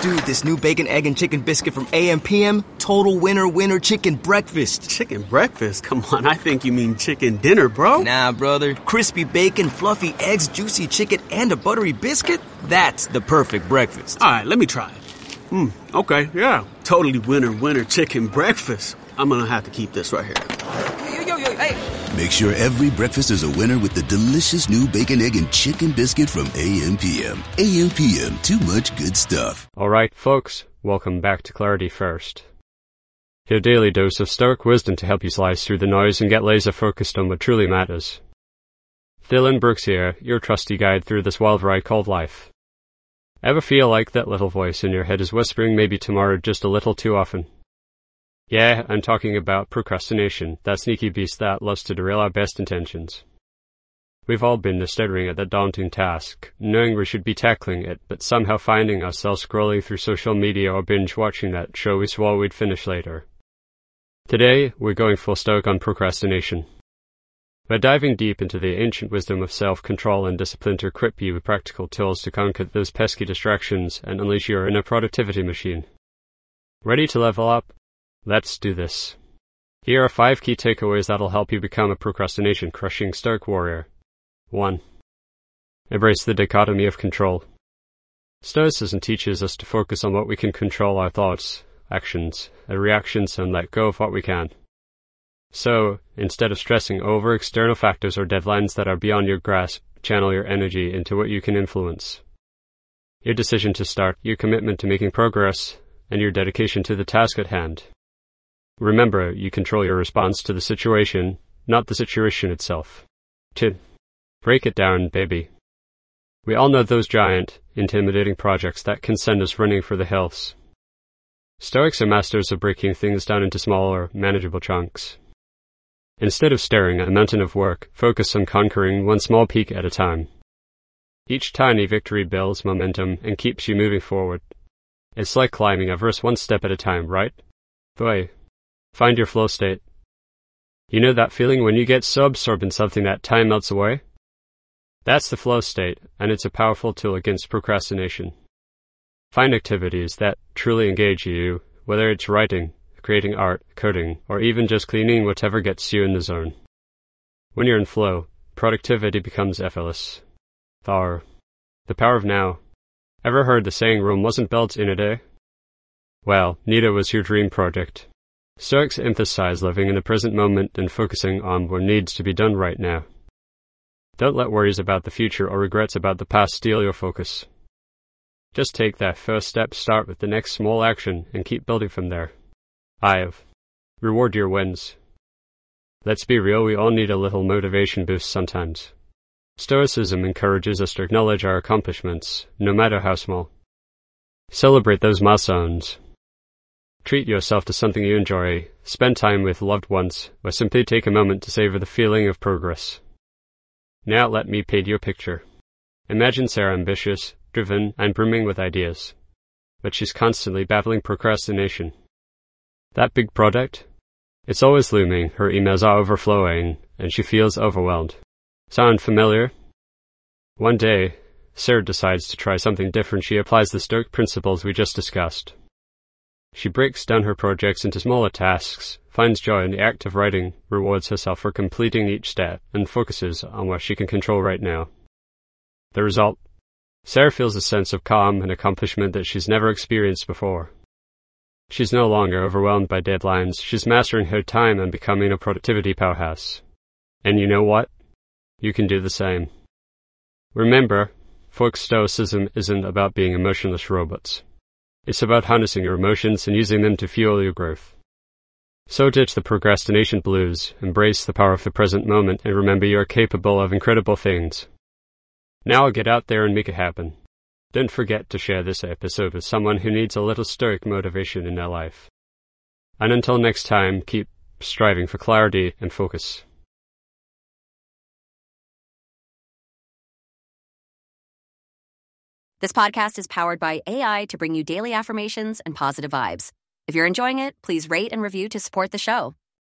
Dude, this new bacon, egg, and chicken biscuit from AM/PM, total winner chicken breakfast. Chicken breakfast? Come on, I think you mean chicken dinner, bro. Nah, brother. Crispy bacon, fluffy eggs, juicy chicken, and a buttery biscuit? That's the perfect breakfast. All right, let me try it. Okay, yeah. Totally winner chicken breakfast. I'm gonna have to keep this right here. Yo, hey. Make sure every breakfast is a winner with the delicious new bacon, egg, and chicken biscuit from AM/PM. AM/PM, too much good stuff. Alright, folks, welcome back to Clarity First. Your daily dose of Stoic wisdom to help you slice through the noise and get laser focused on what truly matters. Dylan Brooks here, your trusty guide through this wild ride called life. Ever feel like that little voice in your head is whispering maybe tomorrow just a little too often? Yeah, I'm talking about procrastination, that sneaky beast that loves to derail our best intentions. We've all been staring at that daunting task, knowing we should be tackling it, but somehow finding ourselves scrolling through social media or binge-watching that show we swore we'd finish later. Today, we're going full Stoic on procrastination. We're diving deep into the ancient wisdom of self-control and discipline to equip you with practical tools to conquer those pesky distractions and unleash your inner productivity machine. Ready to level up? Let's do this. Here are 5 key takeaways that'll help you become a procrastination-crushing Stoic warrior. 1. Embrace the dichotomy of control. Stoicism teaches us to focus on what we can control: our thoughts, actions, and reactions, and let go of what we can. So, instead of stressing over external factors or deadlines that are beyond your grasp, channel your energy into what you can influence. Your decision to start, your commitment to making progress, and your dedication to the task at hand. Remember, you control your response to the situation, not the situation itself. 2. Break it down, baby. We all know those giant, intimidating projects that can send us running for the hills. Stoics are masters of breaking things down into smaller, manageable chunks. Instead of staring at a mountain of work, focus on conquering one small peak at a time. Each tiny victory builds momentum and keeps you moving forward. It's like climbing Everest one step at a time, right? Boy, find your flow state. You know that feeling when you get so absorbed in something that time melts away? That's the flow state, and it's a powerful tool against procrastination. Find activities that truly engage you, whether it's writing, creating art, coding, or even just cleaning, whatever gets you in the zone. When you're in flow, productivity becomes effortless. The power of now. Ever heard the saying Rome wasn't built in a day? Well, neither was your dream project. Stoics emphasize living in the present moment and focusing on what needs to be done right now. Don't let worries about the future or regrets about the past steal your focus. Just take that first step, start with the next small action, and keep building from there. Reward your wins. Let's be real, we all need a little motivation boost sometimes. Stoicism encourages us to acknowledge our accomplishments, no matter how small. Celebrate those milestones. Treat yourself to something you enjoy, spend time with loved ones, or simply take a moment to savor the feeling of progress. Now let me paint you a picture. Imagine Sarah ambitious, driven, and brimming with ideas. But she's constantly battling procrastination. That big project? It's always looming, her emails are overflowing, and she feels overwhelmed. Sound familiar? One day, Sarah decides to try something different. She applies the Stoic principles we just discussed. She breaks down her projects into smaller tasks, finds joy in the act of writing, rewards herself for completing each step, and focuses on what she can control right now. The result? Sarah feels a sense of calm and accomplishment that she's never experienced before. She's no longer overwhelmed by deadlines. She's mastering her time and becoming a productivity powerhouse. And you know what? You can do the same. Remember, folk Stoicism isn't about being emotionless robots. It's about harnessing your emotions and using them to fuel your growth. So ditch the procrastination blues, embrace the power of the present moment, and remember you are capable of incredible things. Now get out there and make it happen. Don't forget to share this episode with someone who needs a little Stoic motivation in their life. And until next time, keep striving for clarity and focus. This podcast is powered by AI to bring you daily affirmations and positive vibes. If you're enjoying it, please rate and review to support the show.